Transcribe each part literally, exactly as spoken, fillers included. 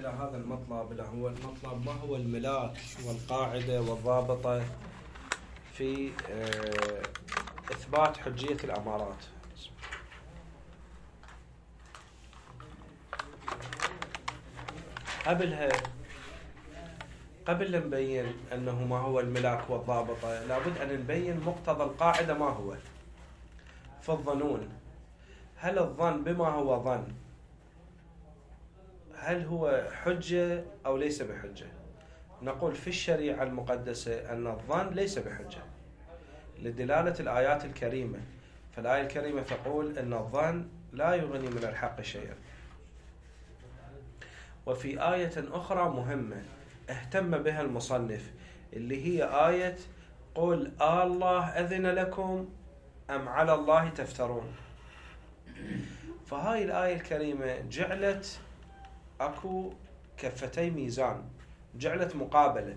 إلى هذا المطلب اللي هو المطلب ما هو الملاك والقاعدة والضابطة في إثبات حجية الأمارات. قبلها قبل أن نبين أنه ما هو الملاك والضابطة لابد أن نبين مقتضى القاعدة ما هو. فالظنون، هل الظن بما هو ظن هل هو حجة أو ليس بحجة؟ نقول في الشريعة المقدسة أن الظن ليس بحجة لدلالة الآيات الكريمة. فالآية الكريمة تقول أن الظن لا يغني من الحق شيئا. وفي آية أخرى مهمة اهتم بها المصنف اللي هي آية قل الله أذن لكم أم على الله تفترون. فهاي الآية الكريمة جعلت أكو كفتي ميزان، جعلت مقابلة.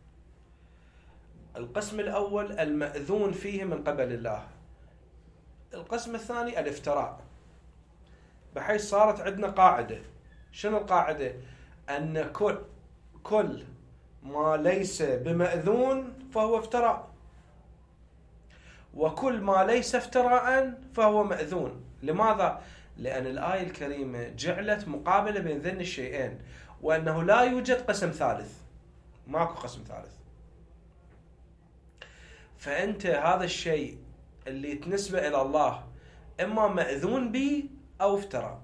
القسم الأول المأذون فيه من قبل الله، القسم الثاني الافتراء، بحيث صارت عندنا قاعدة. شنو القاعدة؟ أن كل كل ما ليس بمأذون فهو افتراء، وكل ما ليس افتراء فهو مأذون. لماذا؟ لأن الآية الكريمة جعلت مقابلة بين ذن الشيئين، وأنه لا يوجد قسم ثالث، ماكو قسم ثالث. فأنت هذا الشيء اللي تنسبه إلى الله إما مأذون به أو افتراء.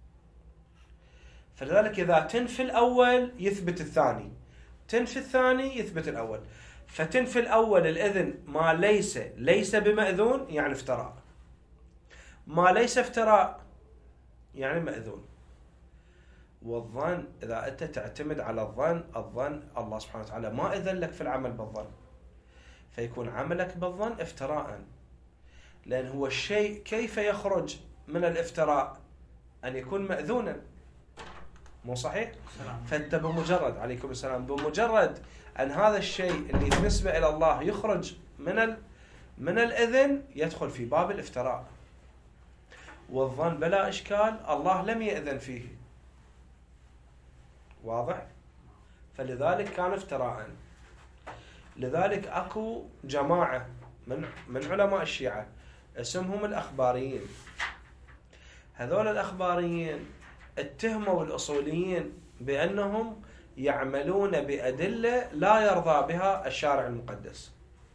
فلذلك إذا تنفي الأول يثبت الثاني، تنفي الثاني يثبت الأول. فتنفي الأول الإذن ما ليس ليس بمأذون يعني افتراء، ما ليس افتراء يعني مأذون. والظن إذا أنت تعتمد على الظن، الظن الله سبحانه وتعالى ما أذن لك في العمل بالظن، فيكون عملك بالظن افتراء. لأن هو الشيء كيف يخرج من الافتراء؟ أن يكون مأذونا، مو صحيح؟ فأنت بمجرد عليكم السلام بمجرد أن هذا الشيء اللي بالنسبة إلى الله يخرج من ال من الإذن يدخل في باب الافتراء. والظن بلا إشكال الله لم يأذن فيه، واضح؟ فلذلك كان افتراء. لذلك أكو جماعة من من علماء الشيعة اسمهم الأخباريين. هذول الأخباريين اتهموا الأصوليين بأنهم يعملون بأدلة لا يرضى بها الشارع المقدس.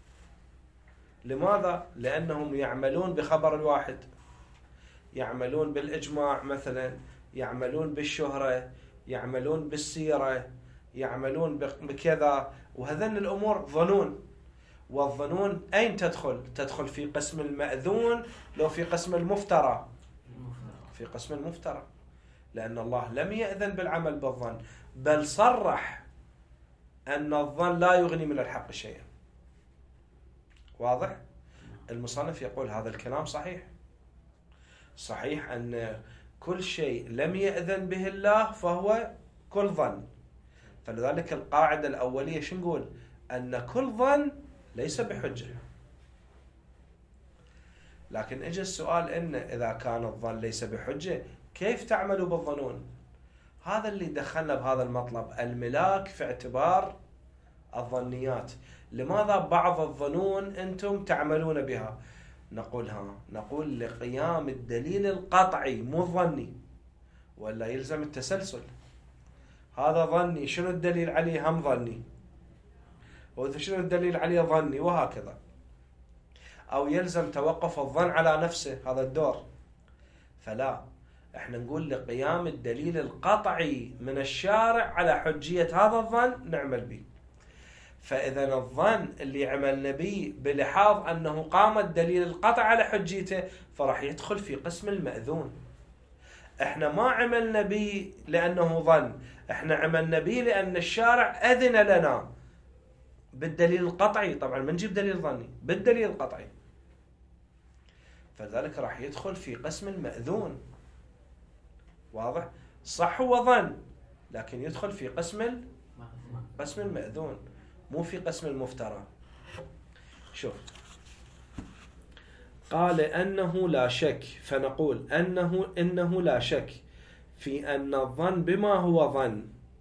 لماذا؟ لأنهم يعملون بخبر الواحد، يعملون بالإجماع مثلا، يعملون بالشهرة، يعملون بالسيرة، يعملون بكذا. وهذن الأمور ظنون. والظنون أين تدخل؟ تدخل في قسم المأذون لو في قسم المفترى، في قسم المفترى. لأن الله لم يأذن بالعمل بالظن، بل صرح أن الظن لا يغني من الحق شيئا. واضح؟ المصنف يقول هذا الكلام صحيح. صحيح أن كل شيء لم يأذن به الله فهو كل ظن. فلذلك القاعدة الأولية شو نقول؟ أن كل ظن ليس بحجة. لكن اجى السؤال إن إذا كان الظن ليس بحجة كيف تعملوا بالظنون؟ هذا اللي دخلنا بهذا المطلب، الملاك في اعتبار الظنيات. لماذا بعض الظنون أنتم تعملون بها؟ نقول ها نقول لقيام الدليل القطعي مو الظني، ولا يلزم التسلسل. هذا ظني، شنو الدليل عليه؟ هم ظني. وشنو الدليل عليه؟ ظني، وهكذا. أو يلزم توقف الظن على نفسه، هذا الدور. فلا، احنا نقول لقيام الدليل القطعي من الشارع على حجية هذا الظن نعمل به. فإذا الظن اللي عملنا به بلحاظ أنه قام الدليل القطع على حجيته فراح يدخل في قسم المأذون. احنا ما عملنا به لأنه ظن، احنا عملنا به لأن الشارع أذن لنا بالدليل القطعي. طبعا ما نجيب دليل ظني، بالدليل القطعي. فذلك راح يدخل في قسم المأذون. واضح؟ صح هو ظن، لكن يدخل في قسم قسم المأذون، مو في قسم المفترى. شوف، قال أنه لا شك، فنقول أنه إنه لا شك في أن الظن بما هو ظن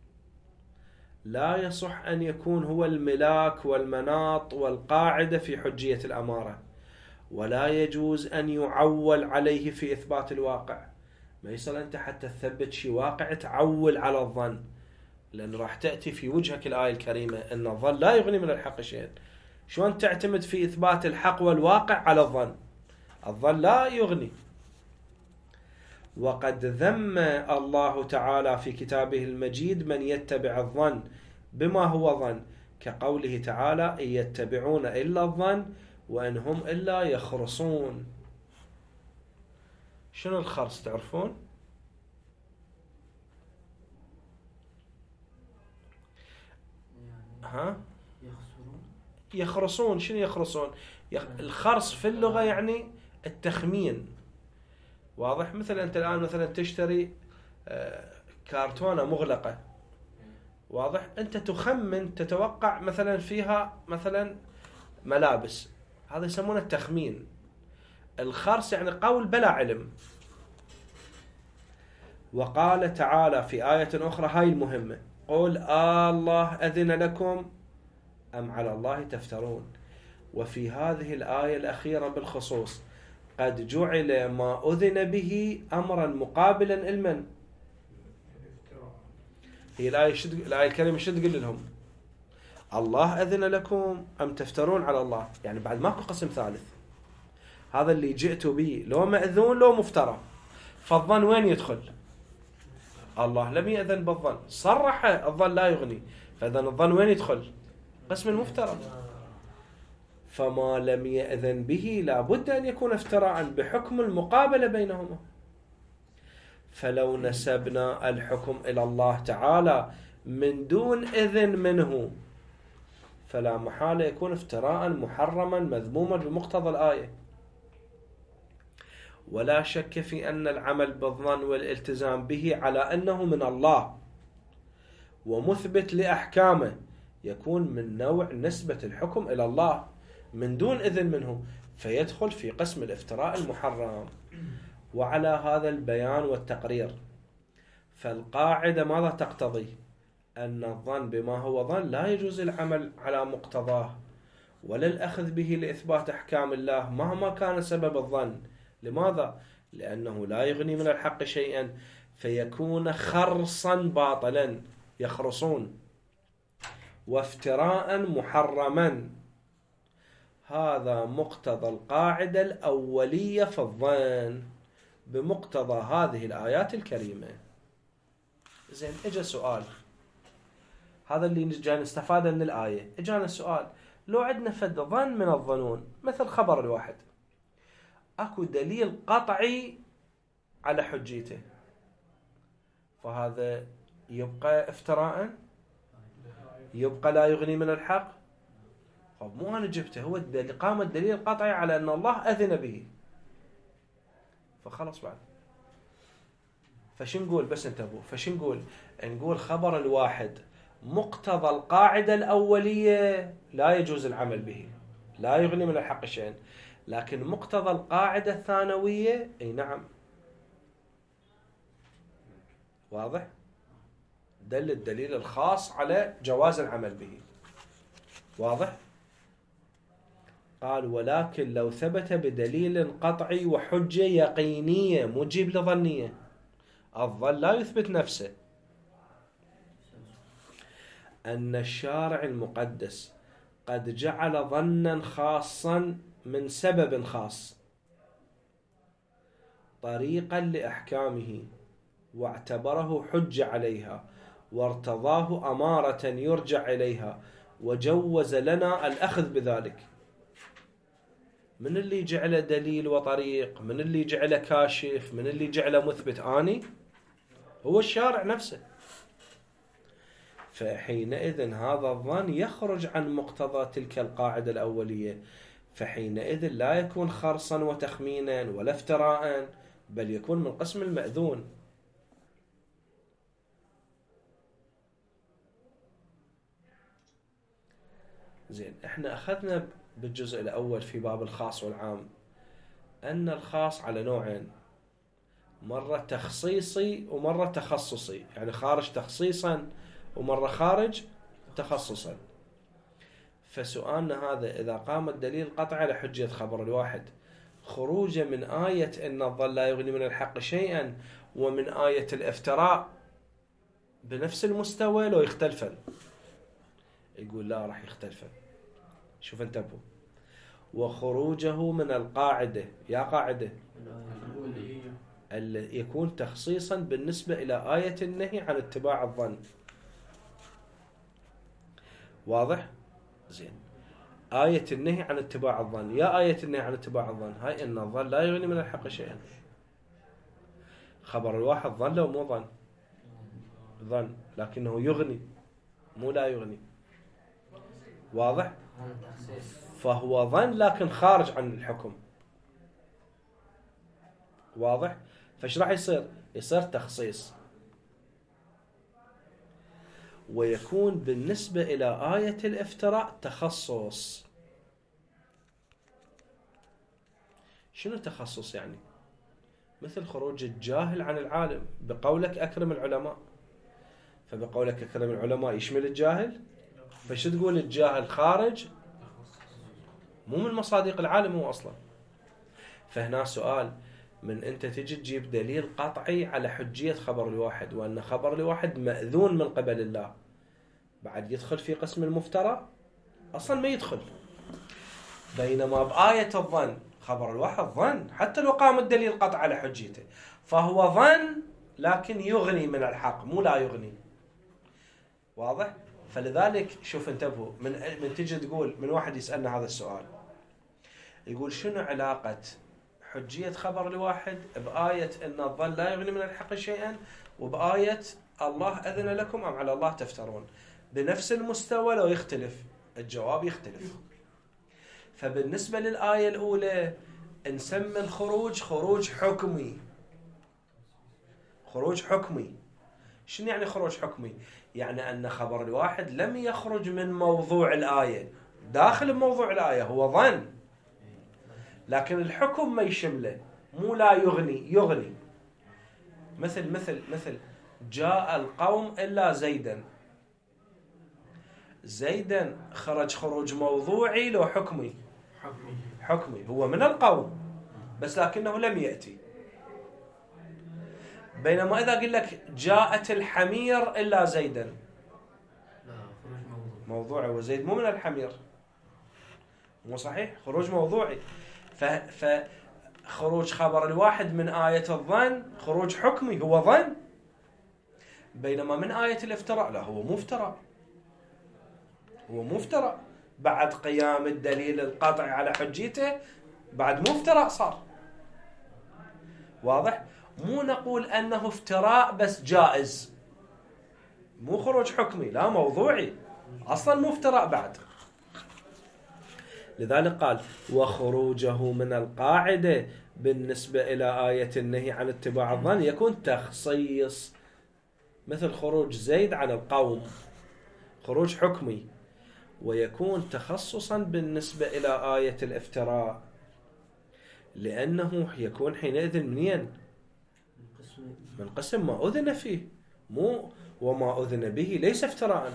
لا يصح أن يكون هو الملاك والمناط والقاعدة في حجية الأمارة، ولا يجوز أن يعول عليه في إثبات الواقع. ما يصل أنت حتى تثبت شيء واقع تعول على الظن، لأن راح تأتي في وجهك الآية الكريمة أن الظن لا يغني من الحق شيئا. شلون تعتمد في إثبات الحق والواقع على الظن؟ الظن لا يغني. وقد ذم الله تعالى في كتابه المجيد من يتبع الظن بما هو ظن، كقوله تعالى: إن يتبعون إلا الظن وإن هم إلا يخرصون. شنو الخرص تعرفون؟ ها؟ يخرصون. شنو يخرصون؟ يخ... الخرص في اللغة يعني التخمين. واضح؟ مثلا أنت الآن مثلا تشتري كارتونة مغلقة، واضح؟ أنت تخمن، تتوقع مثلا فيها مثلا ملابس، هذا يسمونه التخمين. الخرص يعني قول بلا علم. وقال تعالى في آية أخرى، هاي المهمة: قل آه الله أذن لكم أم على الله تفترون. وفي هذه الآية الأخيرة بالخصوص قد جعل ما أذن به أمرا مقابلا المن. هي الآية شد... الآية الكريمة شو تقول لهم؟ الله أذن لكم أم تفترون على الله، يعني بعد ماكو قسم ثالث. هذا اللي جئت به لو مأذون لو مفترى. فالظن وين يدخل؟ الله لم يأذن بالظن، صرح الظن لا يغني، فإذا الظن وين يدخل؟ قسم المفترى. فما لم يأذن به لا بد أن يكون افتراء بحكم المقابلة بينهما. فلو نسبنا الحكم إلى الله تعالى من دون إذن منه فلا محالة يكون افتراء محرما مذموما بمقتضى الآية. ولا شك في أن العمل بالظن والالتزام به على أنه من الله ومثبت لأحكامه يكون من نوع نسبة الحكم إلى الله من دون إذن منه، فيدخل في قسم الافتراء المحرم. وعلى هذا البيان والتقرير فالقاعدة ماذا تقتضي؟ أن الظن بما هو ظن لا يجوز العمل على مقتضاه ولا الأخذ به لإثبات أحكام الله مهما كان سبب الظن. لماذا؟ لأنه لا يغني من الحق شيئا، فيكون خرصا باطلا، يخرصون، وافتراء محرما. هذا مقتضى القاعدة الأولية في الظن بمقتضى هذه الآيات الكريمة. زين، اجا سؤال، هذا اللي جاي نستفاده من الآية. اجانا السؤال: لو عندنا فد ظن من الظنون مثل خبر الواحد، اكو دليل قطعي على حجيته، فهذا يبقى افتراء؟ يبقى لا يغني من الحق؟ طب مو انا جبته، هو الدليل، قام الدليل القطعي على ان الله اذن به، فخلص بعد. فشو نقول؟ بس انتبهوا، فشو نقول؟ نقول خبر الواحد مقتضى القاعدة الأولية لا يجوز العمل به، لا يغني من الحق شيئا، لكن مقتضى القاعدة الثانوية اي نعم. واضح؟ دل الدليل الخاص على جواز العمل به. واضح؟ قال: ولكن لو ثبت بدليل قطعي وحجة يقينية مجيب لظنية. الظن لا يثبت نفسه. أن الشارع المقدس قد جعل ظنا خاصا من سبب خاص طريقا لأحكامه، واعتبره حجة عليها، وارتضاه أمارة يرجع إليها، وجوز لنا الأخذ بذلك. من اللي جعله دليل وطريق؟ من اللي جعله كاشف؟ من اللي جعله مثبت؟ آني هو الشارع نفسه. فحينئذ هذا الظن يخرج عن مقتضى تلك القاعدة الأولية، فحينئذ لا يكون خرصا وتخمينا ولا افتراء، بل يكون من قسم المأذون. زين، احنا أخذنا بالجزء الأول في باب الخاص والعام أن الخاص على نوعين: مرة تخصيصي ومرة تخصصي، يعني خارج تخصيصا ومرة خارج تخصصا. فسؤالنا هذا إذا قام الدليل قطع على حجية خبر الواحد خروجه من آية إن الظن لا يغني من الحق شيئا ومن آية الافتراء بنفس المستوى لو يختلفن؟ يقول لا، راح يختلفن. شوف انتبهوا. وخروجه من القاعدة، يا قاعدة اللي يكون تخصيصا بالنسبة إلى آية النهي عن اتباع الظن. واضح؟ زين. آية النهي عن اتباع الظن، يا آية النهي عن اتباع الظن هاي إن الظن لا يغني من الحق شيئا. خبر الواحد ظن لو مو ظن؟ ظن، لكنه يغني مو لا يغني. واضح؟ فهو ظن لكن خارج عن الحكم. واضح؟ فايش راح يصير؟ يصير تخصيص، ويكون بالنسبة إلى آية الافتراء تخصص. شنو تخصص يعني؟ مثل خروج الجاهل عن العالم، بقولك أكرم العلماء، فبقولك أكرم العلماء يشمل الجاهل، فشو تقول الجاهل خارج مو من مصادق العالم هو أصلا. فهنا سؤال، من أنت تجي تجيب دليل قطعي على حجية خبر الواحد وأن خبر الواحد مأذون من قبل الله، بعد يدخل في قسم المفترى؟ أصلا ما يدخل. بينما بآية الظن خبر الواحد ظن حتى لو قام الدليل قطع على حجيته، فهو ظن لكن يغني من الحق مو لا يغني. واضح؟ فلذلك شوف انتبهوا، من من تجي تقول، من واحد يسألنا هذا السؤال يقول شنو علاقة حجية خبر الواحد بآية إن الظن لا يغني من الحق شيئا وبآية الله أذن لكم أم على الله تفترون؟ بنفس المستوى لو يختلف؟ الجواب يختلف. فبالنسبة للآية الأولى نسمي الخروج خروج حكمي. خروج حكمي شنو يعني خروج حكمي؟ يعني أن خبر الواحد لم يخرج من موضوع الآية، داخل موضوع الآية هو ظن، لكن الحكم ما يشمله، مو لا يغني، يغني. مثل مثل مثل جاء القوم إلا زيدا. زيدا خرج خروج موضوعي لو حكمي؟ حكمي. حكمي، هو من القوم بس لكنه لم يأتي. بينما إذا قل لك جاءت الحمير إلا زيدا، لا، خروج موضوع. موضوعي، وزيد مو من الحمير، مو صحيح؟ خروج موضوعي. فخروج خبر الواحد من آية الظن خروج حكمي، هو ظن. بينما من آية الافتراء لا، هو مفترى، هو مفترى بعد قيام الدليل القطعي على حجيته، بعد مفترى صار. واضح؟ مو نقول أنه افتراء بس جائز، مو خروج حكمي، لا موضوعي أصلا مفترى بعد. لذلك قال وخروجه من القاعدة بالنسبة إلى آية النهي عن اتباع الظن يكون تخصيص، مثل خروج زيد عن القوم خروج حكمي، ويكون تخصصا بالنسبة إلى آية الافتراء، لأنه يكون حينئذ منين؟ من قسم ما أذن فيه، مو وما أذن به ليس افتراء.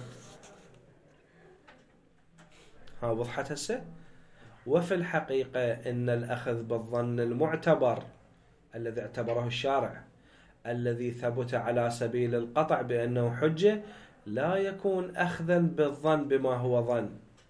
ها وضحت هسه؟ وفي الحقيقة إن الأخذ بالظن المعتبر الذي اعتبره الشارع الذي ثبت على سبيل القطع بأنه حجة لا يكون أخذا بالظن بما هو ظن.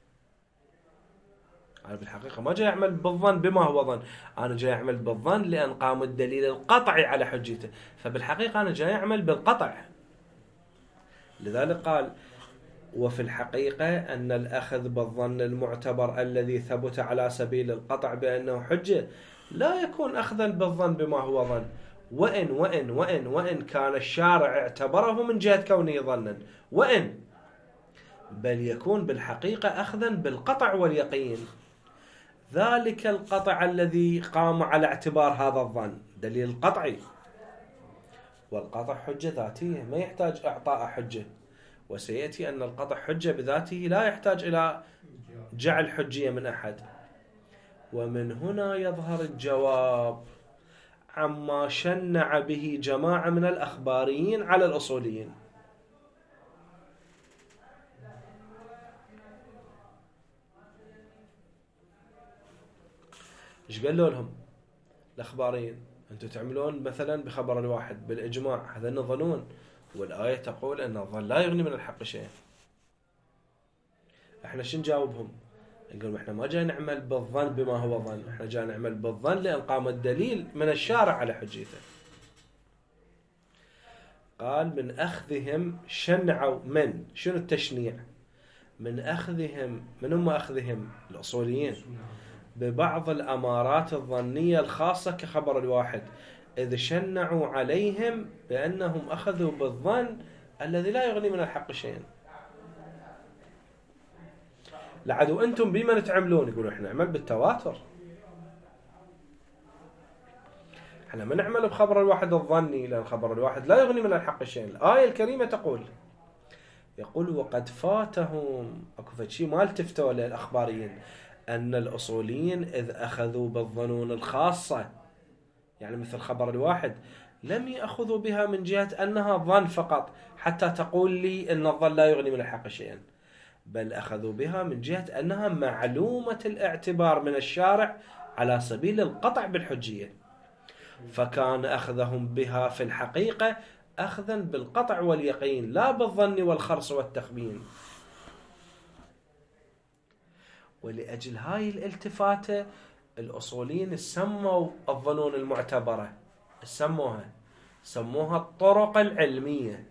أنا بالحقيقة ما جاي أعمل بالظن بما هو ظن، أنا جاي أعمل بالظن لأن قام الدليل القطعي على حجته، فبالحقيقة أنا جاي أعمل بالقطع. لذلك قال وفي الحقيقة أن الأخذ بالظن المعتبر الذي ثبت على سبيل القطع بأنه حجة لا يكون أخذا بالظن بما هو ظن، وإن وإن وإن وإن كان الشارع اعتبره من جهة كونه ظنا، وإن بل يكون بالحقيقة أخذا بالقطع واليقين. ذلك القطع الذي قام على اعتبار هذا الظن دليل قطعي، والقطع حجة ذاتية ما يحتاج إعطاء حجة، وسيأتي أن القطع حجة بذاته لا يحتاج إلى جعل حجية من أحد. ومن هنا يظهر الجواب عما شنع به جماعة من الأخباريين على الأصوليين. إيش قالوا لهم الأخباريين؟ أنتم تعملون مثلا بخبر الواحد بالإجماع، هذا ظنون، والآية تقول أن الظن لا يغني من الحق شيء. احنا شو نجاوبهم؟ نقول احنا ما جاي نعمل بالظن بما هو ظن، احنا جاي نعمل بالظن لأن قام الدليل من الشارع على حجيته. قال من أخذهم شنعوا، من شنو التشنيع؟ من أخذهم، من هم أخذهم؟ الأصوليين، ببعض الأمارات الظنية الخاصة كخبر الواحد، إذ شنعوا عليهم بأنهم أخذوا بالظن الذي لا يغني من الحق شيئا. لعدو أنتم بما تعملون؟ يقولوا إحنا نعمل بالتواتر، إحنا ما نعمل بخبر الواحد الظني، لأن خبر الواحد لا يغني من الحق شيئا. الآية الكريمة تقول، يقول وقد فاتهم، أكو شيء ما التفتوا للأخباريين، أن الأصوليين إذ أخذوا بالظنون الخاصة، يعني مثل خبر الواحد، لم يأخذوا بها من جهة أنها ظن فقط حتى تقول لي أن الظن لا يغني من الحق شيئا، بل أخذوا بها من جهة أنها معلومة الاعتبار من الشارع على سبيل القطع بالحجية، فكان أخذهم بها في الحقيقة أخذا بالقطع واليقين لا بالظن والخرص والتخمين. ولأجل هاي الالتفاتة الأصوليين سموا الظنون المعتبرة، سموها سموها الطرق العلمية.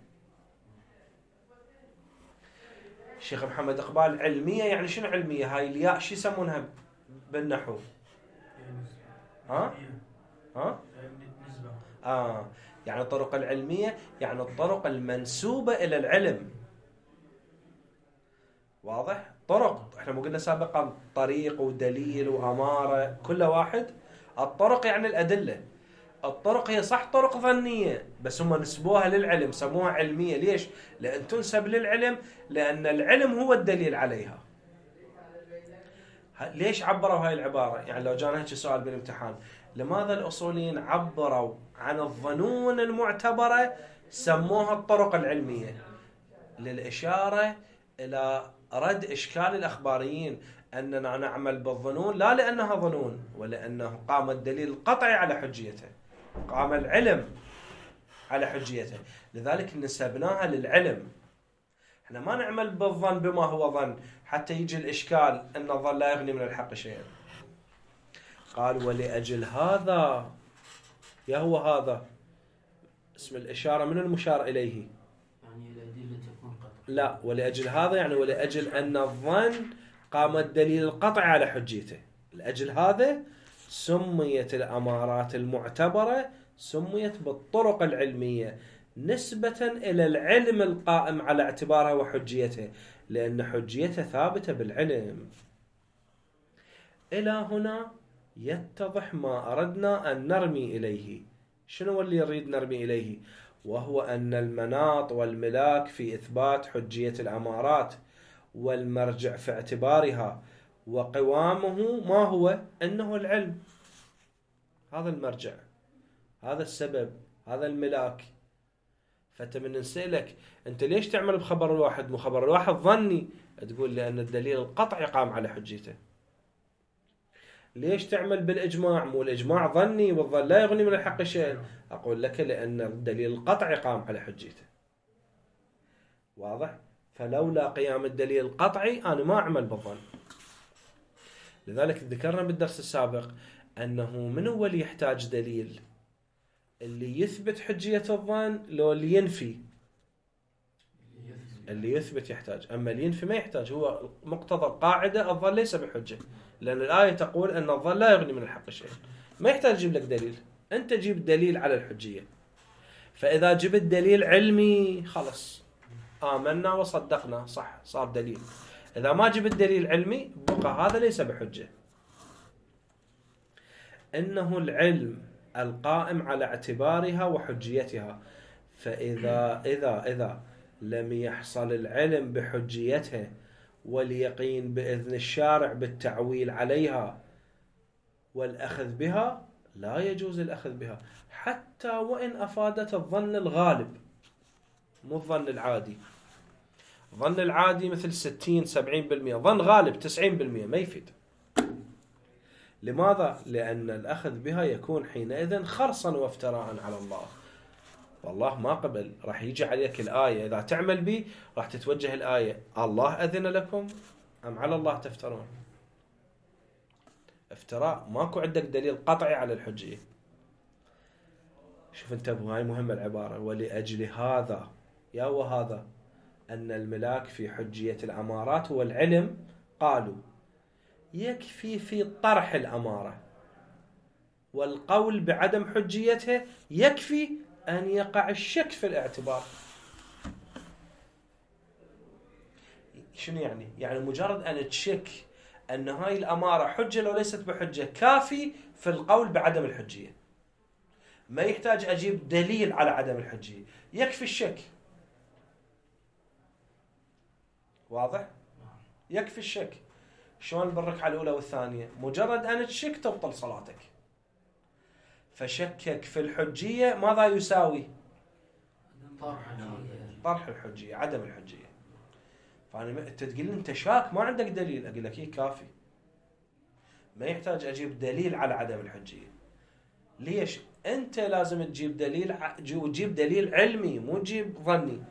الشيخ محمد إقبال، علمية يعني شنو علمية؟ هاي الياء شو يسمونها بالنحو؟ ها؟ ها؟ آه يعني الطرق العلمية يعني الطرق المنسوبة إلى العلم. واضح؟ طرق، احنا مو قلنا سابقا طريق ودليل وأمارة كل واحد؟ الطرق يعني الأدلة. الطرق هي صح طرق ظنية، بس هم نسبوها للعلم سموها علمية. ليش؟ لأن تنسب للعلم، لأن العلم هو الدليل عليها. ليش عبروا هاي العبارة؟ يعني لو جانا هيك سؤال بالامتحان، لماذا الأصوليين عبروا عن الظنون المعتبرة سموها الطرق العلمية؟ للإشارة إلى رد إشكال الأخباريين أننا نعمل بالظنون لا لأنها ظنون، ولأنه قام الدليل القطعي على حجيته، قام العلم على حجيته، لذلك نسبناها للعلم. احنا ما نعمل بالظن بما هو ظن حتى يجي الإشكال أن الظن لا يغني من الحق شيئا. قال ولأجل هذا، يا هو هذا اسم الإشارة من المشار إليه؟ يعني الأدلة تكون قطع. لا، ولأجل هذا يعني ولأجل أن الظن قام الدليل القطعي على حجيته، لأجل هذا سميت الأمارات المعتبرة سميت بالطرق العلمية نسبة إلى العلم القائم على اعتبارها وحجيته، لأن حجيته ثابتة بالعلم. إلى هنا يتضح ما أردنا أن نرمي إليه. شنو اللي يريد نرمي إليه؟ وهو أن المناط والملاك في إثبات حجية الأمارات والمرجع في اعتبارها وقوامه ما هو؟ أنه العلم. هذا المرجع، هذا السبب، هذا الملاك. فأنت من نسألك أنت ليش تعمل بخبر الواحد مو خبر الواحد ظني؟ تقول لأن الدليل القطعي قام على حجيته. ليش تعمل بالإجماع مو الإجماع ظني والظن لا يغني من الحق شيء؟ أقول لك لأن الدليل القطعي قام على حجيته. واضح؟ فلولا قيام الدليل القطعي أنا ما أعمل بالظن. لذلك ذكرنا بالدرس السابق أنه من هو اللي يحتاج دليل؟ اللي يثبت حجية الظن لو اللي ينفي؟ اللي يثبت يحتاج، أما اللي ينفي ما يحتاج. هو مقتضى القاعدة الظن ليس بحجة، لأن الآية تقول أن الظن لا يغني من الحق شيء. ما يحتاج يجيب لك دليل، أنت جيب دليل على الحجية. فإذا جبت دليل علمي خلص آمنا وصدقنا، صح صار دليل. إذا ما جبت دليل علمي بقى هذا ليس بحجة. إنه العلم القائم على اعتبارها وحجيتها، فإذا إذا إذا لم يحصل العلم بحجيتها واليقين بإذن الشارع بالتعويل عليها والأخذ بها، لا يجوز الأخذ بها حتى وإن أفادت الظن الغالب مو الظن العادي. الظن العادي مثل ستين سبعين بالمئة، ظن غالب تسعين بالمئة ما يفيد. لماذا؟ لأن الأخذ بها يكون حينئذ خرصا وافتراء على الله، والله ما قبل. راح يجي عليك الآية، إذا تعمل بي راح تتوجه الآية: الله أذن لكم أم على الله تفترون؟ افتراء، ماكو عندك دليل قطعي على الحجية. شوف انتبهوا، هاي مهمة العبارة: ولأجل هذا، يا وهذا أن الملاك في حجية الأمارات هو العلم، قالوا يكفي في طرح الأمارة والقول بعدم حجيتها، يكفي أن يقع الشك في الاعتبار. شنو يعني؟ يعني مجرد أن تشك أن هاي الأمارة حجة لو ليست بحجة، كافي في القول بعدم الحجية، ما يحتاج أجيب دليل على عدم الحجية، يكفي الشك. واضح؟ يكفي الشك. شلون بالركعة الأولى والثانية؟ مجرد أن تشك تبطل صلاتك. فشكك في الحجية ماذا يساوي؟ طرح الحجية، عدم الحجية. فأنا أنت تقول لي أنت شاك ما عندك دليل، أقول لك إيه كافي، ما يحتاج أجيب دليل على عدم الحجية. ليش؟ أنت لازم تجيب دليل، وتجيب دليل علمي مو تجيب ظني.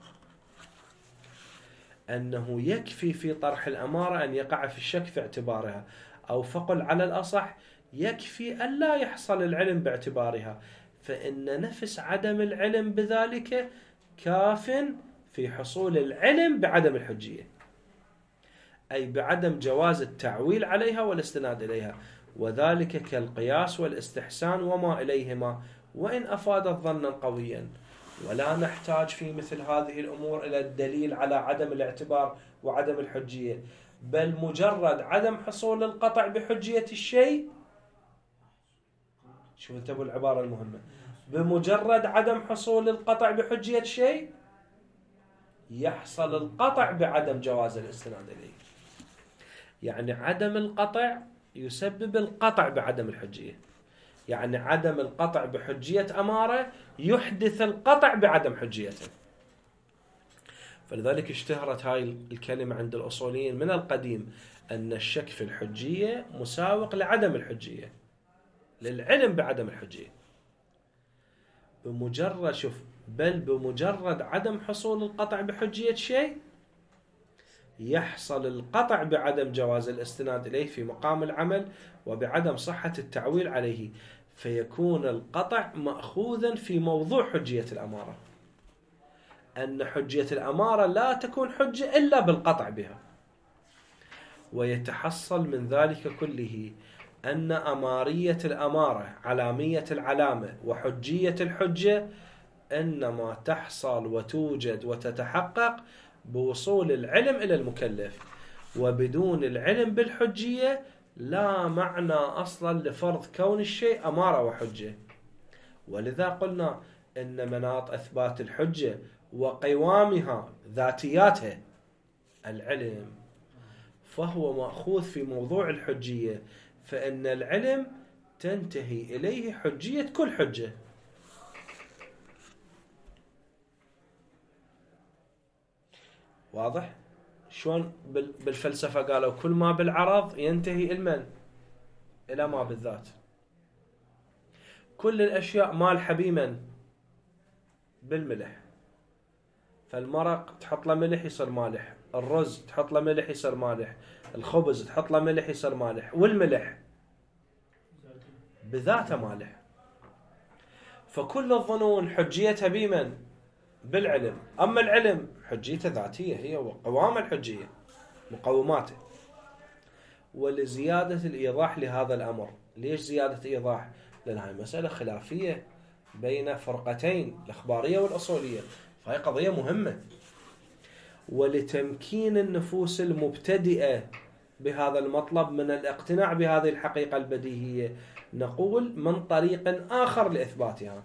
أنه يكفي في طرح الأمارة أن يقع في الشك في اعتبارها، أو فقل على الأصح يكفي أن لا يحصل العلم باعتبارها، فإن نفس عدم العلم بذلك كاف في حصول العلم بعدم الحجية، أي بعدم جواز التعويل عليها والاستناد إليها، وذلك كالقياس والاستحسان وما إليهما، وإن أفادت ظنا قويا. ولا نحتاج في مثل هذه الأمور إلى الدليل على عدم الاعتبار وعدم الحجية، بل مجرد عدم حصول القطع بحجية الشيء. شوف انتبهوا العبارة المهمة: بمجرد عدم حصول القطع بحجية شيء يحصل القطع بعدم جواز الاستناد إليه. يعني عدم القطع يسبب القطع بعدم الحجية، يعني عدم القطع بحجية أمارة يحدث القطع بعدم حجيته. فلذلك اشتهرت هاي الكلمة عند الأصوليين من القديم أن الشك في الحجية مساوق لعدم الحجية، للعلم بعدم الحجية. بمجرد شوف بل بمجرد عدم حصول القطع بحجية شيء يحصل القطع بعدم جواز الاستناد إليه في مقام العمل وبعدم صحة التعويل عليه، فيكون القطع مأخوذا في موضوع حجية الأمارة، أن حجية الأمارة لا تكون حجة إلا بالقطع بها. ويتحصل من ذلك كله أن أمارية الأمارة، علامية العلامة، وحجية الحجة إنما تحصل وتوجد وتتحقق بوصول العلم إلى المكلف، وبدون العلم بالحجية لا معنى أصلا لفرض كون الشيء أمارة وحجة. ولذا قلنا إن مناط إثبات الحجة وقوامها ذاتياتها العلم، فهو مأخوذ في موضوع الحجية، فإن العلم تنتهي إليه حجية كل حجة. واضح؟ شلون بالفلسفة قالوا كل ما بالعرض ينتهي المن إلى ما بالذات. كل الأشياء مالحة بمن؟ بالملح. فالمرق تحط له ملح يصير مالح، الرز تحط له ملح يصير مالح، الخبز تحط له ملح يصير مالح، والملح بذاته مالح. فكل الظنون حجيتها بمن؟ بالعلم. أما العلم حجيته ذاتية هي وقوام الحجية مقوماته. ولزيادة الإيضاح لهذا الأمر، ليش زيادة إيضاح؟ لأن هاي مسألة خلافية بين فرقتين الأخبارية والأصولية، فهي قضية مهمة. ولتمكين النفوس المبتدئة بهذا المطلب من الاقتناع بهذه الحقيقة البديهية نقول من طريق آخر لإثباتها.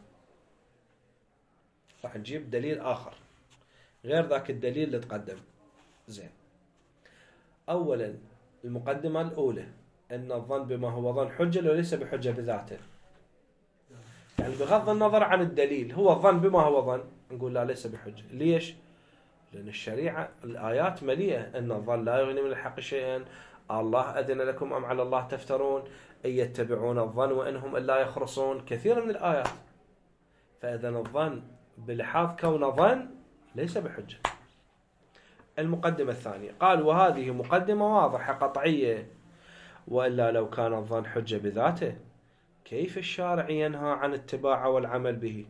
راح نجيب دليل آخر غير ذاك الدليل اللي تقدم. زين، أولا المقدمة الأولى أن الظن بما هو ظن حجة وليس بحجة بذاته، يعني بغض النظر عن الدليل هو الظن بما هو ظن، نقول لا ليس بحجة. ليش؟ لأن الشريعة الآيات مليئة أن الظن لا يغني من الحق شيئا، الله أذن لكم أم على الله تفترون إن يتبعون الظن وإنهم إلا يخرصون، كثير من الآيات. فإذا الظن بلحاظ كون ظن ليس بحجة. المقدمة الثانية قال وهذه مقدمة واضحة قطعية، وإلا لو كان الظن حجة بذاته كيف الشارع ينهى عن اتباعه والعمل به؟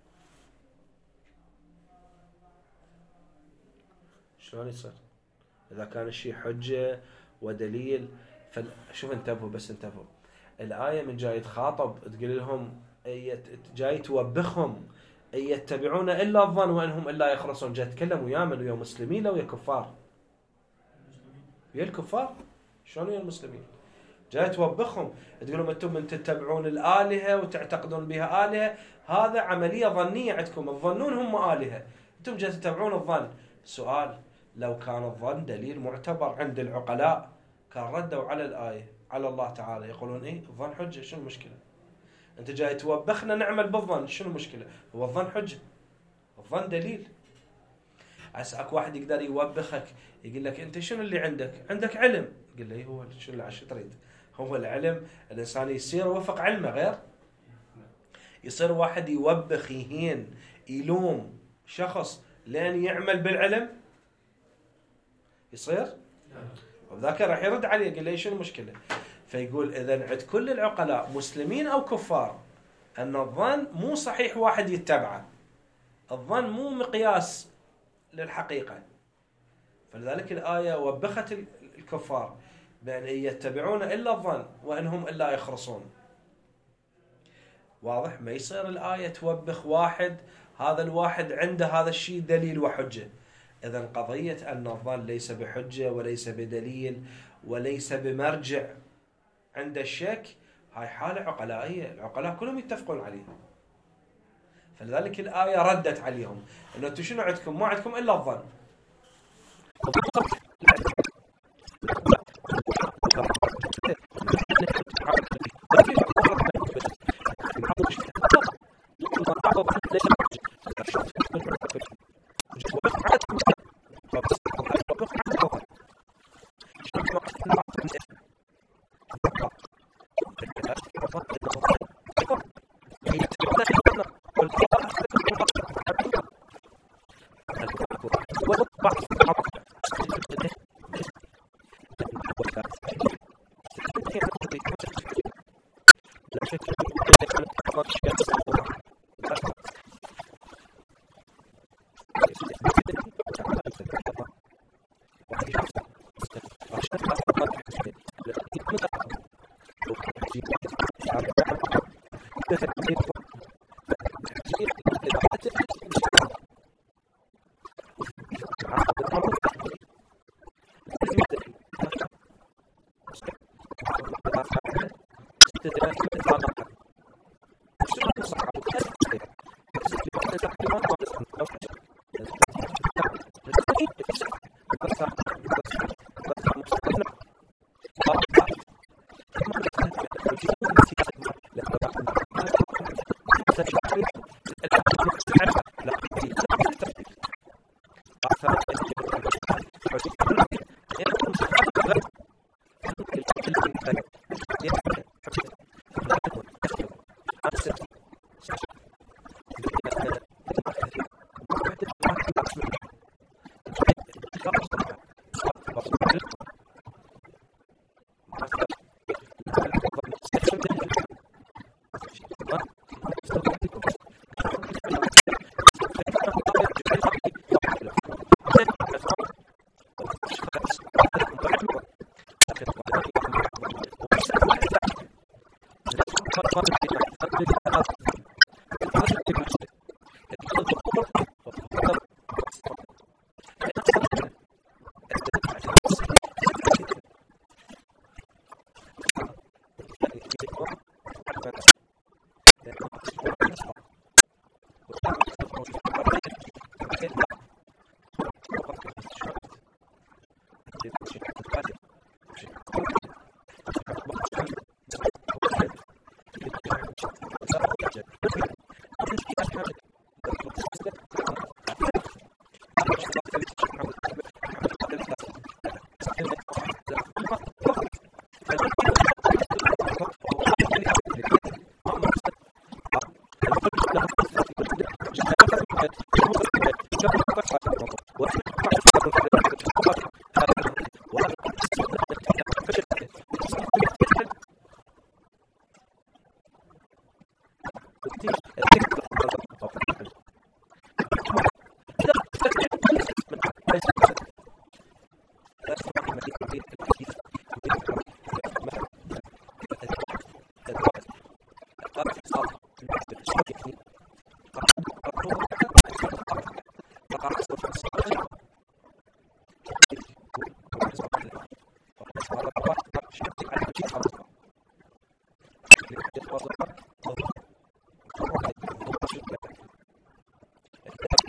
شلون يصير إذا كان الشيء حجة ودليل؟ فشوف انتبهوا بس انتبهوا، الآية من جاي تخاطب تقول لهم، جاي توبخهم أن يتبعون إلا الظن وإنهم إلا يخرصون. جاي تكلم ويا من؟ ويا مسلمين لو ويا كفار؟ ويا الكفار. شلون ويا المسلمين؟ جاي توبخهم تقول لهم أنتم من تتبعون الآلهة وتعتقدون بها آلهة، هذا عملية ظنية عندكم، الظنون هم آلهة، أنتم جاي تتبعون الظن. سؤال، لو كان الظن دليل معتبر عند العقلاء كان ردوا على الآية على الله تعالى يقولون إيه الظن حجة، شنو المشكلة؟ أنت جاي توبخنا نعمل بالظن، شنو المشكلة؟ هو الظن حجة، الظن دليل. عسى اكو واحد يقدر يوبخك يقول لك أنت شنو اللي عندك؟ عندك علم. قل له هو شنو اللي عشان تريد؟ هو العلم الإنسان يصير وفق علمه غير، يصير واحد يوبخ يهين يلوم شخص لأن يعمل بالعلم يصير؟ وذاك راح يرد عليه يقول له شنو المشكلة؟ فيقول إذن عند كل العقلاء مسلمين أو كفار أن الظن مو صحيح واحد يتبعه، الظن مو مقياس للحقيقة. فلذلك الآية وبخت الكفار بأن يتبعون إلا الظن وإنهم إلا يخرصون. واضح؟ ما يصير الآية توبخ واحد هذا الواحد عنده هذا الشيء دليل وحجة. إذن قضية أن الظن ليس بحجة وليس بدليل وليس بمرجع عند الشك، هاي حالة عقلائية، العقلاء كلهم يتفقون عليها. فلذلك الآية ردت عليهم إنه أنتم شنو عندكم؟ ما عندكم إلا الظن.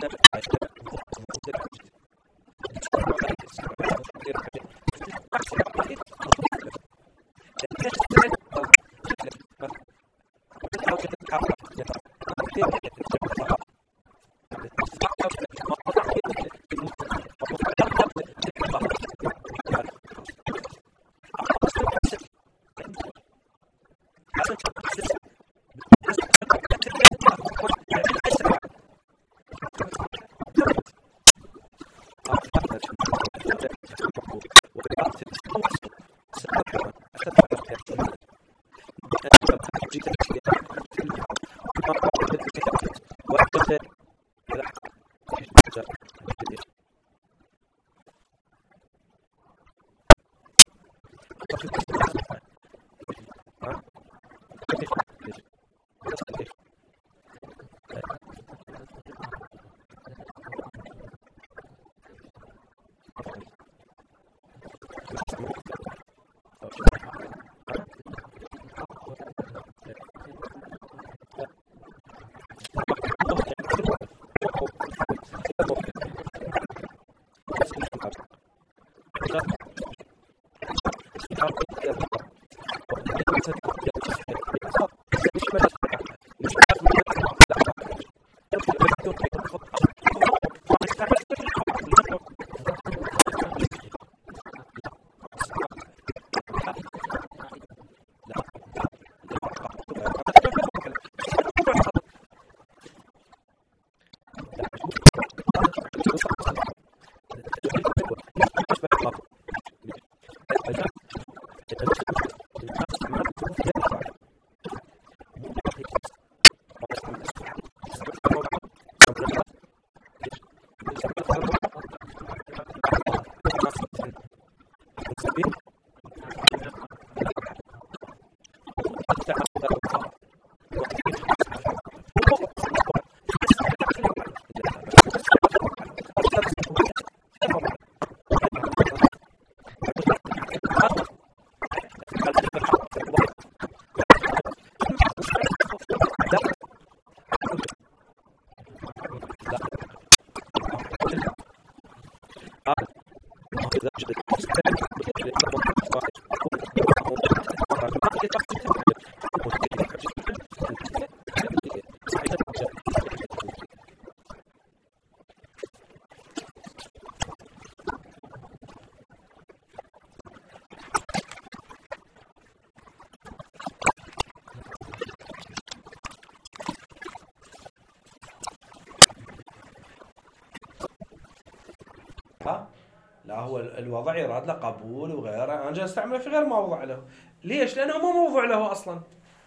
لا هو الوضع يراد له قبول وغيره، انا جاي استعمله في غير ما وضع له. ليش؟ لانه مو موضوع له اصلا.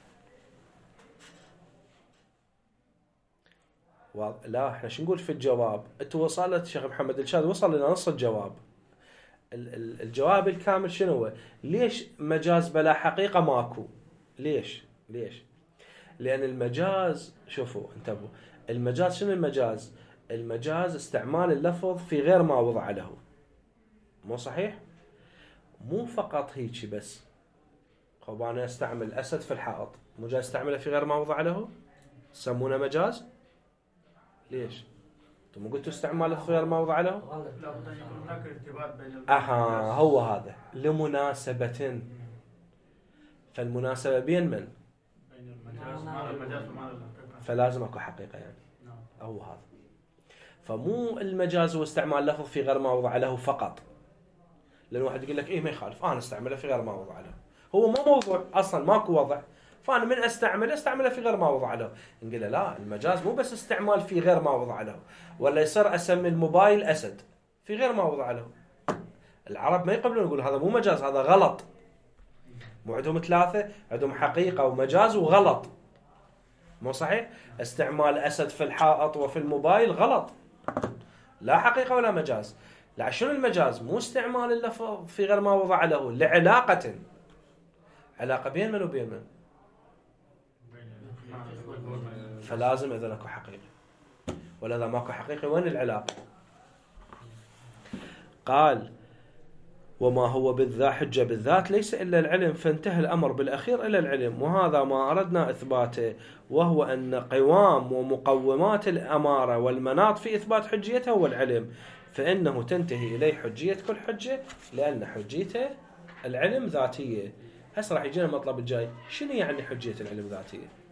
لا احنا شو نقول في الجواب؟ انتوا وصلت شيخ محمد الشاذ وصل لنا نص الجواب. الجواب الكامل شنو هو؟ ليش مجاز بلا حقيقة ماكو؟ ليش؟ ليش؟ لأن المجاز، شوفوا انتبهوا، المجاز شنو المجاز؟ المجاز استعمال اللفظ في غير ما وضع له. مو صحيح؟ مو فقط هيك بس. خب أنا استعمل أسد في الحائط، مو جاي استعمله في غير ما وضع له؟ سمونه مجاز؟ ليش؟ انتم مو قلتوا استعماله في غير ما وضع له؟ لا بد أن يكون هناك ارتباط بين المجاز. أها هو هذا لمناسبة. فالمناسبة بين من؟ بين المجاز مع المجاز ومع الحقيقة. فلازم اكو حقيقة يعني. نعم. هو هذا. فمو المجاز هو استعمال لفظ في غير ما وضع له فقط. لأن واحد يقول لك إيه ما يخالف أنا استعمله في غير ما وضع له. هو مو موضوع أصلا ماكو وضع. فأنا من استعمله استعمله في غير ما وضع له. نقول لا المجاز مو بس استعمال في غير ما وضع له. ولا يصير أسمي الموبايل أسد في غير ما وضع له. العرب ما يقبلون يقول هذا مو مجاز هذا غلط. مو عندهم ثلاثة، عندهم حقيقة ومجاز وغلط. مو صحيح؟ استعمال أسد في الحائط وفي الموبايل غلط. لا حقيقة ولا مجاز. لا شنو المجاز؟ مو استعمال اللفظ في غير ما وضع له لعلاقة. علاقة بين من وبين من؟ فلازم إذا اكو حقيقة. ولا إذا ماكو حقيقة وين العلاقة؟ قال وما هو بالذات حجة بالذات ليس إلا العلم، فانتهى الأمر بالأخير إلى العلم، وهذا ما أردنا إثباته، وهو أن قوام ومقومات الأمارة والمناط في إثبات حجيته هو العلم، فإنه تنتهي إليه حجية كل حجة، لأن حجيته العلم ذاتية. هسه راح يجينا المطلب الجاي، شنو يعني حجية العلم ذاتية؟